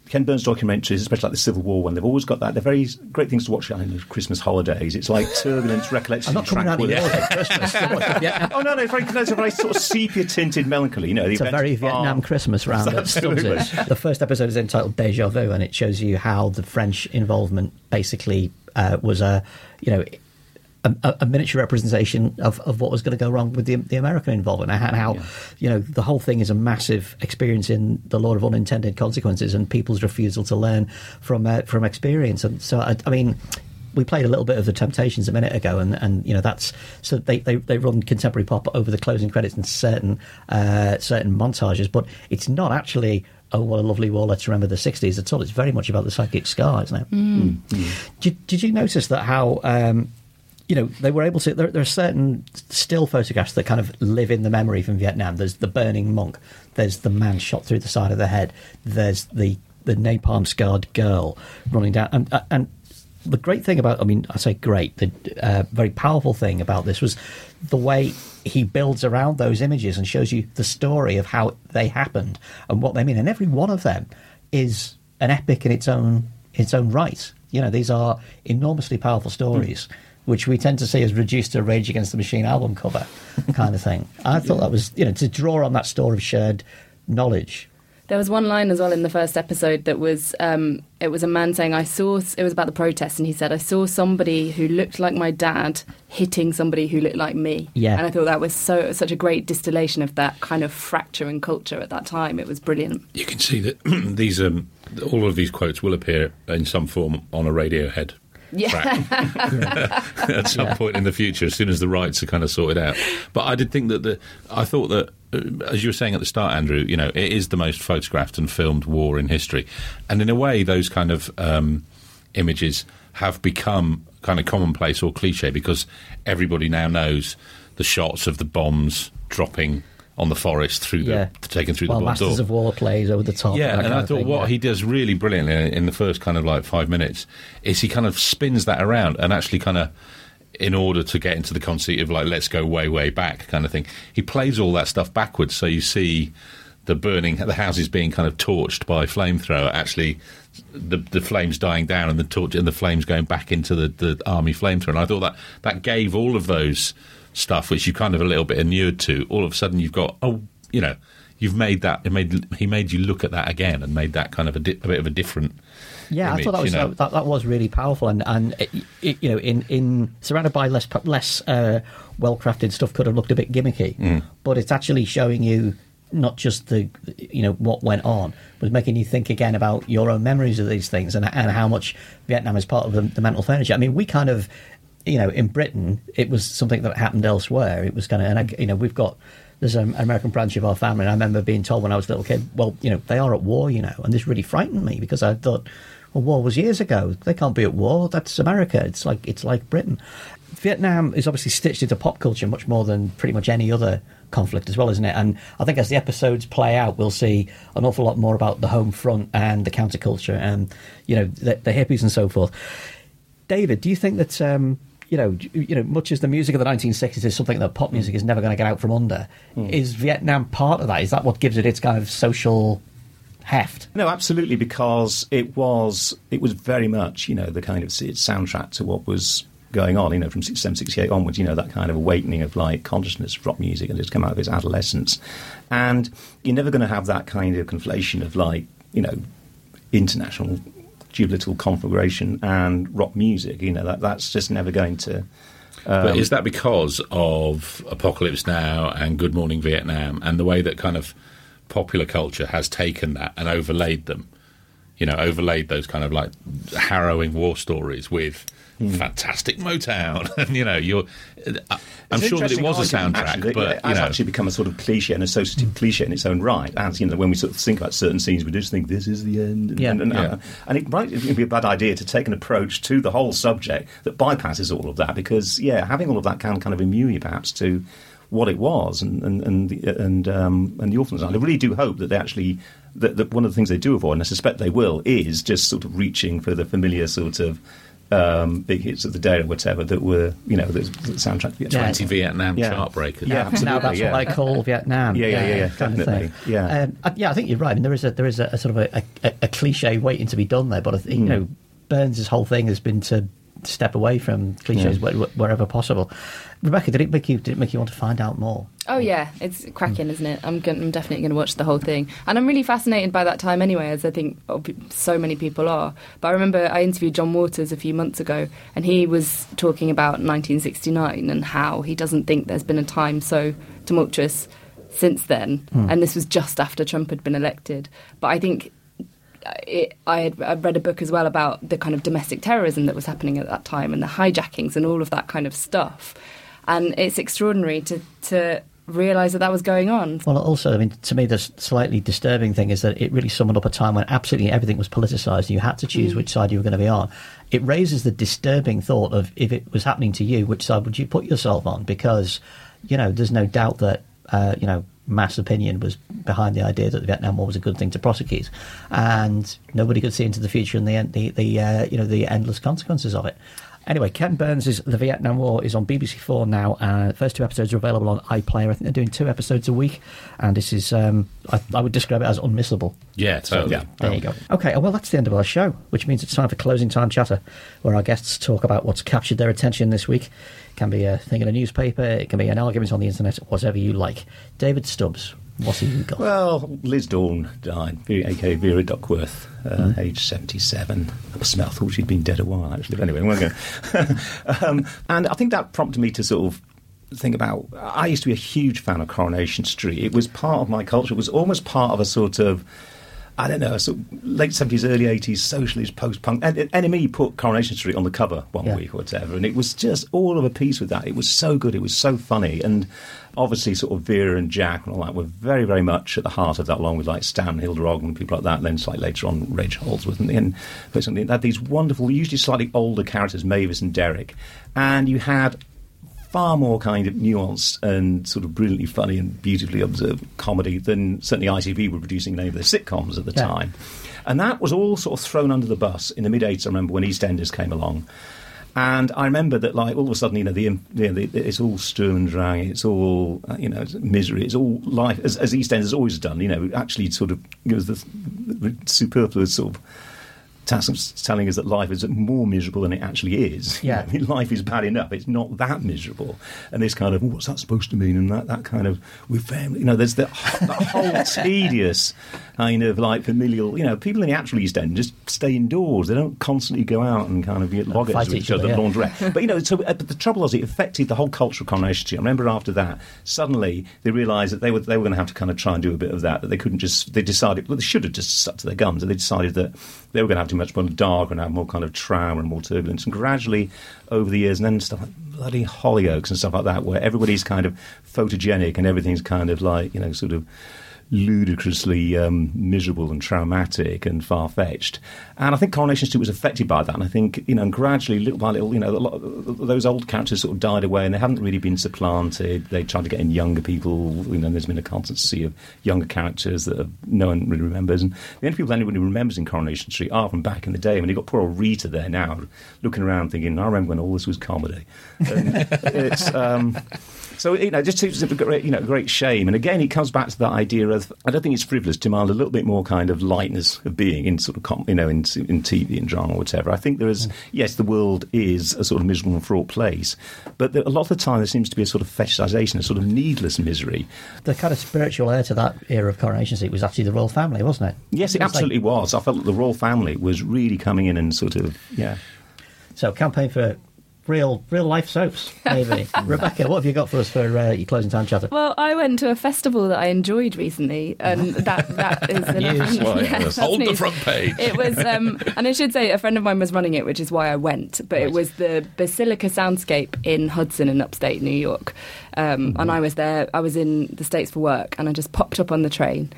Ken Burns documentaries, especially like the Civil War one, they've always got that. They're very great things to watch on the Christmas holidays. It's like turbulence, recollection, I'm not coming out of yours at Christmas. to watch the Vietnam. Oh no, no, it's very, it's a very sort of sepia-tinted melancholy. You know, the It's a events very are- Vietnam Christmas round at Absolutely. Stubbs's. The first episode is entitled Deja Vu, and it shows you how the French involvement basically uh, was a, you know, a, a miniature representation of, of what was going to go wrong with the, the American involvement, and how, Yeah. you know, the whole thing is a massive experience in the law of unintended consequences and people's refusal to learn from uh, from experience. And so, I, I mean, we played a little bit of the Temptations a minute ago, and, and you know that's so they, they, they run contemporary pop over the closing credits and certain uh, certain montages, but it's not actually, oh, what a lovely war, let's remember the sixties at all. It's very much about the psychic scar, isn't it? Mm. Mm. Did, did you notice that how, um, you know, they were able to, there, there are certain still photographs that kind of live in the memory from Vietnam. There's the burning monk, there's the man shot through the side of the head, there's the, the napalm scarred girl running down, and, and the great thing about, I mean, I say great, the uh, very powerful thing about this was the way he builds around those images and shows you the story of how they happened and what they mean. And every one of them is an epic in its own its own right. You know, these are enormously powerful stories, mm. which we tend to see as reduced to a Rage Against the Machine album cover kind of thing. I thought that was, you know, to draw on that store of shared knowledge. There was one line as well in the first episode that was, um, it was a man saying, I saw, it was about the protest, and he said, I saw somebody who looked like my dad hitting somebody who looked like me. Yeah. And I thought that was so such a great distillation of that kind of fracture in culture at that time. It was brilliant. You can see that these, um, all of these quotes will appear in some form on a Radiohead Yeah. track at some Yeah. point in the future, as soon as the rights are kind of sorted out. But I did think that the, I thought that, uh, as you were saying at the start, Andrew, you know, it is the most photographed and filmed war in history, and in a way, those kind of um, images have become kind of commonplace or cliche because everybody now knows the shots of the bombs dropping on the forest through the Yeah. taken through While the bomb Masters door. of War plays over the top. Yeah, that and kind I of thought thing, what yeah. he does really brilliantly in the first kind of like five minutes is he kind of spins that around and actually kind of, in order to get into the conceit of like, let's go way, way back kind of thing, he plays all that stuff backwards. So you see the burning, the houses being kind of torched by flamethrower, actually the the flames dying down and the torch and the flames going back into the, the army flamethrower. And I thought that that gave all of those stuff, which you kind of a little bit inured to, all of a sudden you've got, oh, you know, you've made that, it made, he made you look at that again and made that kind of a, di- a bit of a different Yeah, image, I thought that was you know. that, that was really powerful, and and it, it, you know, in, in surrounded by less less uh, well crafted stuff, could have looked a bit gimmicky, Mm. but it's actually showing you not just the, you know, what went on, but making you think again about your own memories of these things and and how much Vietnam is part of the, the mental furniture. I mean, we kind of, you know, in Britain, it was something that happened elsewhere. It was kind of, and I, you know, we've got. There's an American branch of our family, and I remember being told when I was a little kid, well, you know, they are at war, you know, and this really frightened me because I thought, well, war was years ago. They can't be at war. That's America. It's like it's like Britain. Vietnam is obviously stitched into pop culture much more than pretty much any other conflict as well, isn't it? And I think as the episodes play out, we'll see an awful lot more about the home front and the counterculture and, you know, the, the hippies and so forth. David, do you think that... Um, You know, you know, much as the music of the nineteen sixties is something that pop music is never going to get out from under, mm. is Vietnam part of that? Is that what gives it its kind of social heft? No, absolutely, because it was it was very much, you know, the kind of soundtrack to what was going on, you know, from sixty-seven, sixty-eight onwards, you know, that kind of awakening of, like, consciousness of rock music and it's come out of its adolescence. And you're never going to have that kind of conflation of, like, you know, international geopolitical conflagration and rock music, you know, that that's just never going to... Um, but is that because of Apocalypse Now and Good Morning Vietnam and the way that kind of popular culture has taken that and overlaid them, you know, overlaid those kind of like harrowing war stories with mm. fantastic Motown? And, you know, you're... I'm it's sure that it was a argument, soundtrack, actually, but, it you has know... actually become a sort of cliche, an associative mm. cliche in its own right. As, you know, when we sort of think about certain scenes, we just think, this is the end. And, yeah. and, and, yeah. and it might be a bad idea to take an approach to the whole subject that bypasses all of that, because, yeah, having all of that can kind of immune you, perhaps, to what it was and and and the, and, um, and the awfulness. I really do hope that they actually... That, that one of the things they do avoid, and I suspect they will, is just sort of reaching for the familiar sort of um, big hits of the day or whatever that were, you know, the, the soundtrack. Yeah. twenty Vietnam Yeah. chart breakers. Yeah, absolutely. Now that's yeah. what I call Vietnam. Yeah, yeah, yeah, yeah, kind of definitely. thing. Yeah. Um, I, yeah, I think you're right. I mean, there is a there is a, a sort of a, a, a cliche waiting to be done there, but I think, Mm. you know, Burns' whole thing has been to step away from cliches Yeah. wh- wherever possible. Rebecca, did it make you did it make you want to find out more? Oh yeah, it's cracking, isn't it? I'm, going I'm definitely going to watch the whole thing, and I'm really fascinated by that time anyway, as I think so many people are. But I remember I interviewed John Waters a few months ago, and he was talking about nineteen sixty-nine and how he doesn't think there's been a time so tumultuous since then, Hmm. and this was just after Trump had been elected. But I think. It, I had I read a book as well about the kind of domestic terrorism that was happening at that time and the hijackings and all of that kind of stuff. And it's extraordinary to, to realise that that was going on. Well, also, I mean, to me, the slightly disturbing thing is that it really summoned up a time when absolutely everything was politicised. You had to choose Mm. which side you were going to be on. It raises the disturbing thought of, if it was happening to you, which side would you put yourself on? Because, you know, there's no doubt that, uh, you know, mass opinion was behind the idea that the Vietnam War was a good thing to prosecute, and nobody could see into the future and the the, the uh, you know the endless consequences of it. Anyway, Ken Burns' The Vietnam War is on B B C Four now. Uh, the first two episodes are available on iPlayer. I think they're doing two episodes a week, and this is um, I, I would describe it as unmissable. Yeah, totally. Yeah. There you go. Okay, well, that's the end of our show, which means it's time for closing time chatter, where our guests talk about what's captured their attention this week. It can be a thing in a newspaper, it can be an argument on the internet, whatever you like. David Stubbs, what's he got? Well, Liz Dawn died, a k a. Vera Duckworth, uh, Mm. age seventy-seven. I smell, thought she'd been dead a while, actually. But anyway, we're going um, and I think that prompted me to sort of think about... I used to be a huge fan of Coronation Street. It was part of my culture. It was almost part of a sort of... I don't know, sort of late seventies, early eighties, socialist, post-punk. And N M E put Coronation Street on the cover one Yeah. week or whatever, and it was just all of a piece with that. It was so good, it was so funny, and obviously sort of Vera and Jack and all that were very, very much at the heart of that, along with like Stan, Hilda Ogden and people like that, and then slightly later on Reg Holdsworth, and, and they had these wonderful, usually slightly older characters, Mavis and Derek, and you had far more kind of nuanced and sort of brilliantly funny and beautifully observed comedy than certainly I T V were producing in any of their sitcoms at the Yeah. time. And that was all sort of thrown under the bus in the mid-eighties, I remember, when EastEnders came along. And I remember that, like, all of a sudden, you know, the, you know, the, it's all Sturm und Drang, it's all, uh, you know, it's misery, it's all life, as, as EastEnders always done, you know, actually sort of, it was the, the superfluous sort of task of telling us that life is more miserable than it actually is. Yeah. You know, life is bad enough, it's not that miserable. And this kind of, oh, what's that supposed to mean? And that, that kind of, with family, you know, there's the, the whole tedious kind of like familial, you know, people in the actual East End just stay indoors. They don't constantly go out and kind of get log Fight with each each other, other, yeah. laundrette. But, you know, so uh, but the trouble was it affected the whole culture of Coronation Street. I remember after that, suddenly they realised that they were they were going to have to kind of try and do a bit of that, that they couldn't just, they decided, well, they should have just stuck to their guns, and they decided that they were going to have to be much more dark and have more kind of trauma and more turbulence. And gradually, over the years, and then stuff like bloody Hollyoaks and stuff like that, where everybody's kind of photogenic and everything's kind of like, you know, sort of ludicrously um, miserable and traumatic and far-fetched. And I think Coronation Street was affected by that. And I think, you know, and gradually, little by little, you know, a lot of those old characters sort of died away, and they haven't really been supplanted. They tried to get in younger people. You know, there's been a constancy of younger characters that have, no one really remembers. And the only people anybody remembers in Coronation Street are from back in the day. I mean, you've got poor old Rita there now, looking around thinking, I remember when all this was comedy. And it's... Um, So, you know, just it's a great, you know, great shame. And again, it comes back to that idea of, I don't think it's frivolous to demand a little bit more kind of lightness of being in sort of, com- you know, in, in T V and drama or whatever. I think there is, yes, the world is a sort of miserable and fraught place, but there, a lot of the time there seems to be a sort of fetishization, a sort of needless misery. The kind of spiritual heir to that era of Coronation Street was actually the royal family, wasn't it? Yes, it, it was absolutely like, was. I felt that the royal family was really coming in and sort of, yeah. So, campaign for real real life soaps, maybe. Rebecca, what have you got for us for uh, your closing time chatter? Well, I went to a festival that I enjoyed recently, and that that is News. Well, yeah, yeah, that's- that's Hold the news. front page. It was, um, and I should say, a friend of mine was running it, which is why I went. But it was the Basilica Soundscape in Hudson, in upstate New York, um, Mm-hmm. and I was there. I was in the States for work, and I just popped up on the train.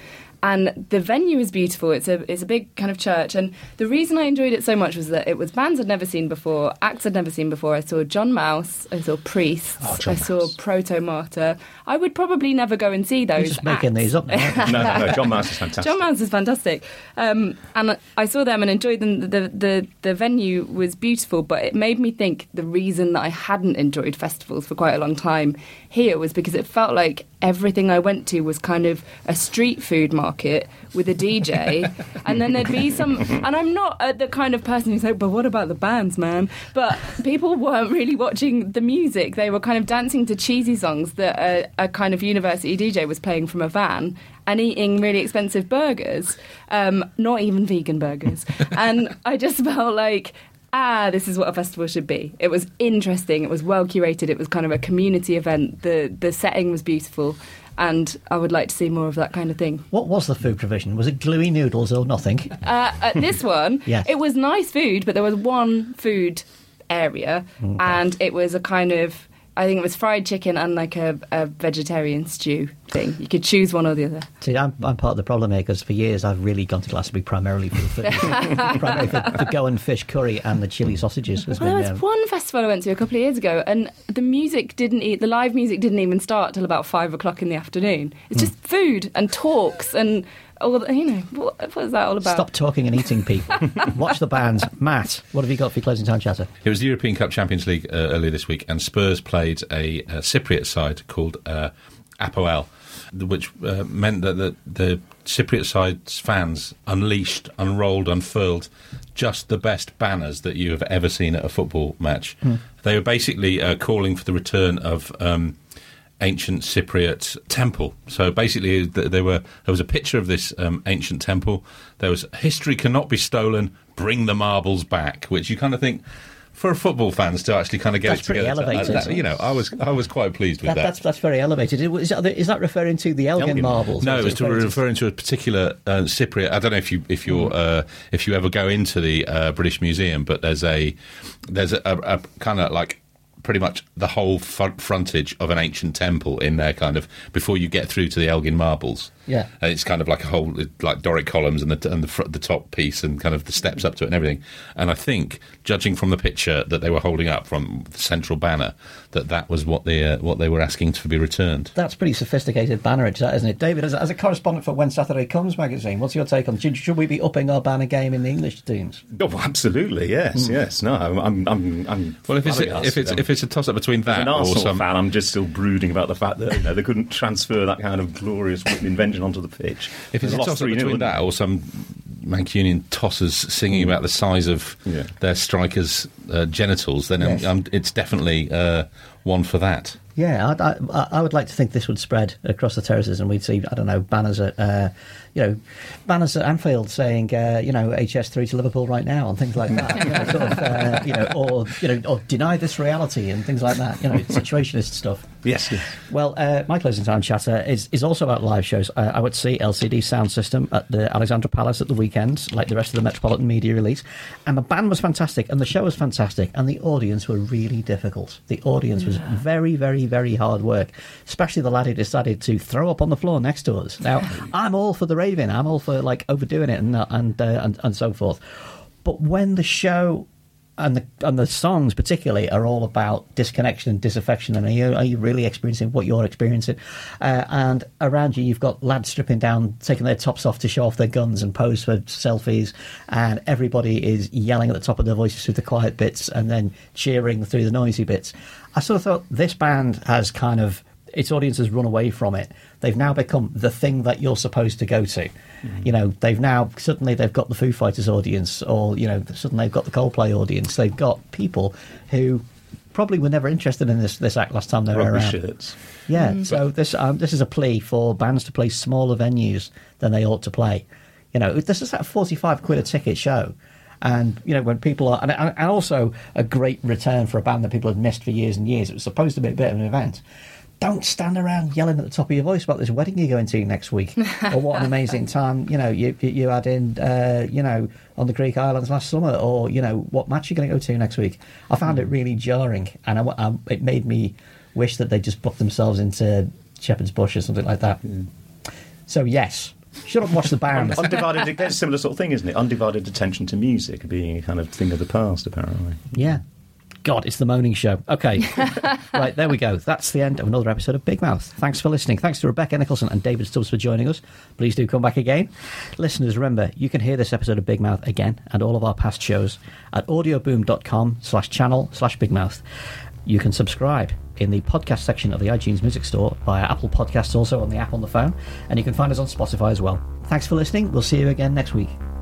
and the venue is beautiful. It's a it's a big kind of church, and the reason I enjoyed it so much was that it was bands I'd never seen before, acts I'd never seen before. I saw John Mouse, I saw Priests, Oh, John I saw Mouse. Proto Martyr. I would probably never go and see those. You're just making acts. these up now. no, no, no, John Mouse is fantastic. John Mouse is fantastic, um, and I saw them and enjoyed them. The, the the venue was beautiful, but it made me think the reason that I hadn't enjoyed festivals for quite a long time here was because it felt like everything I went to was kind of a street food market with a D J, and then there'd be some. And I'm not uh, the kind of person who's like, but what about the bands, man? But people weren't really watching the music; they were kind of dancing to cheesy songs that a, a kind of university D J was playing from a van, and eating really expensive burgers, um, not even vegan burgers. And I just felt like, ah, this is what a festival should be. It was interesting, it was well curated, it was kind of a community event, the the setting was beautiful, and I would like to see more of that kind of thing. What was the food provision? Was it gluey noodles or nothing? Uh, at this one, Yes. it was nice food, but there was one food area, Okay. and it was a kind of, I think it was fried chicken and like a, a vegetarian stew thing. You could choose one or the other. See, I'm, I'm part of the problem here because for years I've really gone to Glastonbury primarily for the food. primarily for, for Goan fish curry and the chili sausages. Has Well, been, there was um, one festival I went to a couple of years ago, and the music didn't eat, the live music didn't even start till about five o'clock in the afternoon. It's just food and talks and all the, you know, what, what is that all about? Stop talking and eating, people. Watch the bands. Matt, what have you got for your closing time chatter? It was the European Cup Champions League uh, earlier this week, and Spurs played a, a Cypriot side called uh, Apoel, which uh, meant that the, the Cypriot side's fans unleashed, unrolled, unfurled just the best banners that you have ever seen at a football match. Hmm. They were basically uh, calling for the return of Um, ancient Cypriot temple. So basically, th- there were there was a picture of this um, ancient temple. There was history cannot be stolen. Bring the marbles back, which you kind of think for football fans to actually kind of get That's it pretty together. to- elevated. that- you know, I was I was quite pleased with That, that. that's that's very elevated. Is that, is that referring to the Elgin, Elgin marbles? No, Or it is was to referring referring to a particular uh, Cypriot. I don't know if you if you uh, if you ever go into the uh, British Museum, but there's a there's a, a, a kind of like pretty much the whole front frontage of an ancient temple in there, kind of before you get through to the Elgin marbles. Yeah. And it's kind of like a whole like Doric columns and the and the, fr- the top piece and kind of the steps up to it and everything. And I think, judging from the picture that they were holding up from the central banner, that that was what they uh, what they were asking to be returned. That's pretty sophisticated bannerage, that, isn't it? David, as a, as a correspondent for When Saturday Comes magazine, what's your take on, should, should we be upping our banner game in the English teams? Oh, absolutely, yes, yes. No, I'm, I'm, I'm. Well, if it's a, flabbergasted. if it's if it's a toss up between As that an or Arsenal some fan, I'm just still brooding about the fact that you know, they couldn't transfer that kind of glorious invention onto the pitch. If it's They a lost toss up three nil, between wouldn't that or some Mancunian tossers singing about the size of Yeah. their strikers' uh, genitals, then Yes. um, um, it's definitely uh, one for that. Yeah, I, I, I would like to think this would spread across the terraces, and we'd see, I don't know, banners at, uh, you know, banners at Anfield saying, uh, you know, H S three to Liverpool right now, and things like that. You know, sort of, uh, you know, or you know, or deny this reality and things like that. You know, situationist stuff. Yes, yes. Well, uh, my closing time chatter is, is also about live shows. Uh, I went to see L C D Sound System at the Alexandra Palace at the weekend, like the rest of the Metropolitan Media release, and the band was fantastic, and the show was fantastic, and the audience were really difficult. The audience was very, very, very hard work, especially the lad who decided to throw up on the floor next to us. Now, I'm all for the raving, I'm all for like overdoing it and uh, and, uh, and and so forth, but when the show and the and the songs particularly are all about disconnection and disaffection, and are you, are you really experiencing what you're experiencing? Uh, and around you, you've got lads stripping down, taking their tops off to show off their guns and pose for selfies, and everybody is yelling at the top of their voices through the quiet bits and then cheering through the noisy bits. I sort of thought this band has kind of, its audience has run away from it. They've now become the thing that you're supposed to go to. Mm. You know, they've now, suddenly they've got the Foo Fighters audience, or, you know, suddenly they've got the Coldplay audience. They've got people who probably were never interested in this, this act last time they were Rugby around. shirts. Yeah, mm. so this um, this is a plea for bands to play smaller venues than they ought to play. You know, this is a forty-five quid a ticket show. And, you know, when people are... And, and also a great return for a band that people had missed for years and years. It was supposed to be a bit of an event. Don't stand around yelling at the top of your voice about this wedding you're going to next week, or what an amazing time, you know, you you had in, uh, you know, on the Greek Islands last summer, or, you know, what match you're going to go to next week. I found it really jarring, and I, I, it made me wish that they just booked themselves into Shepherd's Bush or something like that. Mm. So, yes, Shut up and watch the band. Undivided, there's a similar sort of thing, isn't it? Undivided attention to music being a kind of thing of the past, apparently. Yeah. God, it's the moaning show. Okay. Right, there we go. That's the end of another episode of Big Mouth. Thanks for listening. Thanks to Rebecca Nicholson and David Stubbs for joining us. Please do come back again. Listeners, remember, you can hear this episode of Big Mouth again and all of our past shows at audioboom.com slash channel slash bigmouth. You can subscribe in the podcast section of the iTunes Music Store via Apple Podcasts, also on the app on the phone, and you can find us on Spotify as well. Thanks for listening. We'll see you again next week.